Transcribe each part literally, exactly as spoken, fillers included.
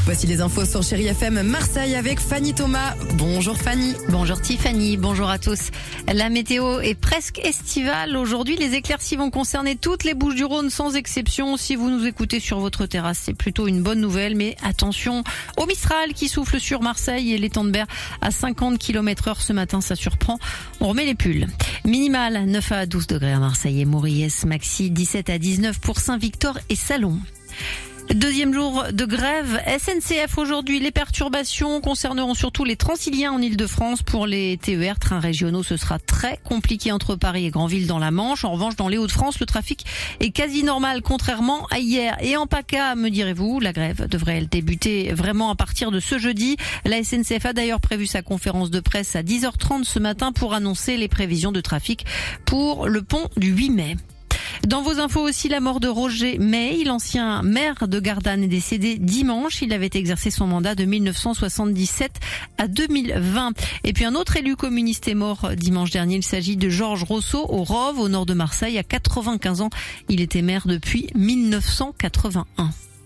Voici les infos sur Chérie F M Marseille avec Fanny Thomas. Bonjour Fanny. Bonjour Tiffany, bonjour à tous. La météo est presque estivale. Aujourd'hui, les éclaircies vont concerner toutes les Bouches-du-Rhône sans exception. Si vous nous écoutez sur votre terrasse, c'est plutôt une bonne nouvelle. Mais attention au Mistral qui souffle sur Marseille et l'étang de Berre à cinquante kilomètres heure ce matin, ça surprend. On remet les pulls. Minimal, neuf à douze degrés à Marseille et Moriès, maxi dix-sept à dix-neuf pour Saint-Victor et Salon. Deuxième jour de grève S N C F aujourd'hui. Les perturbations concerneront surtout les Transiliens en Ile-de-France. Pour les T E R, trains régionaux, ce sera très compliqué entre Paris et Granville dans la Manche. En revanche, dans les Hauts-de-France, le trafic est quasi normal, contrairement à hier. Et en PACA, me direz-vous, la grève devrait elle débuter vraiment à partir de ce jeudi. La S N C F a d'ailleurs prévu sa conférence de presse à dix heures trente ce matin pour annoncer les prévisions de trafic pour le pont du huit mai. Dans vos infos aussi, la mort de Roger May, l'ancien maire de Gardanne, est décédé dimanche. Il avait exercé son mandat de mille neuf cent soixante-dix-sept à deux mille vingt. Et puis un autre élu communiste est mort dimanche dernier. Il s'agit de Georges Rousseau au Rove, au nord de Marseille, à quatre-vingt-quinze ans. Il était maire depuis mille neuf cent quatre-vingt-un.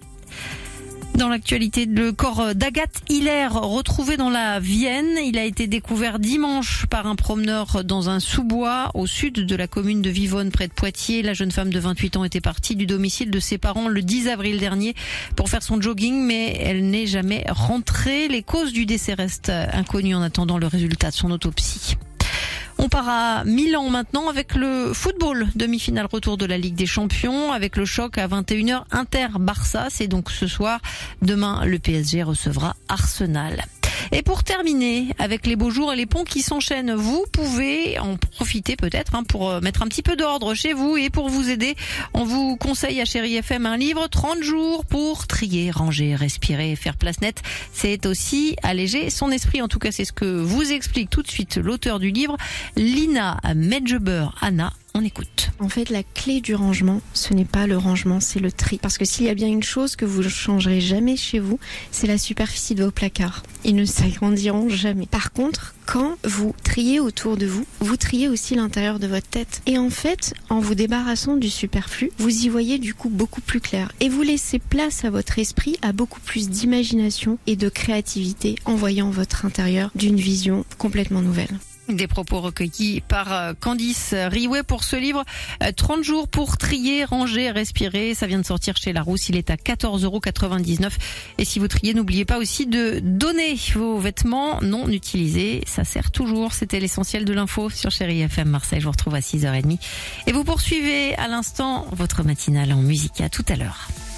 Dans l'actualité, le corps d'Agathe Hiller retrouvé dans la Vienne. Il a été découvert dimanche par un promeneur dans un sous-bois au sud de la commune de Vivonne près de Poitiers. La jeune femme de vingt-huit ans était partie du domicile de ses parents le dix avril dernier pour faire son jogging, mais elle n'est jamais rentrée. Les causes du décès restent inconnues en attendant le résultat de son autopsie. On part à Milan maintenant avec le football. Demi-finale retour de la Ligue des Champions avec le choc à vingt et une heures Inter-Barça. C'est donc ce soir. Demain, le P S G recevra Arsenal. Et pour terminer, avec les beaux jours et les ponts qui s'enchaînent, vous pouvez en profiter peut-être hein, pour mettre un petit peu d'ordre chez vous. Et pour vous aider, on vous conseille à Chérie F M un livre, trente jours pour trier, ranger, respirer, faire place nette. C'est aussi alléger son esprit. En tout cas, c'est ce que vous explique tout de suite l'auteur du livre, Lina Medjeber. Anna, on écoute. En fait, la clé du rangement, ce n'est pas le rangement, c'est le tri. Parce que s'il y a bien une chose que vous ne changerez jamais chez vous, c'est la superficie de vos placards. Ils ne s'agrandiront jamais. Par contre, quand vous triez autour de vous, vous triez aussi l'intérieur de votre tête. Et en fait, en vous débarrassant du superflu, vous y voyez du coup beaucoup plus clair. Et vous laissez place à votre esprit, à beaucoup plus d'imagination et de créativité en voyant votre intérieur d'une vision complètement nouvelle. Des propos recueillis par Candice Riouet pour ce livre trente jours pour trier, ranger, respirer. Ça vient de sortir chez Larousse. Il est à quatorze euros quatre-vingt-dix-neuf. Et si vous triez, n'oubliez pas aussi de donner vos vêtements non utilisés. Ça sert toujours. C'était l'essentiel de l'info sur Chérie F M Marseille. Je vous retrouve à six heures trente. Et vous poursuivez à l'instant votre matinale en musique. À tout à l'heure.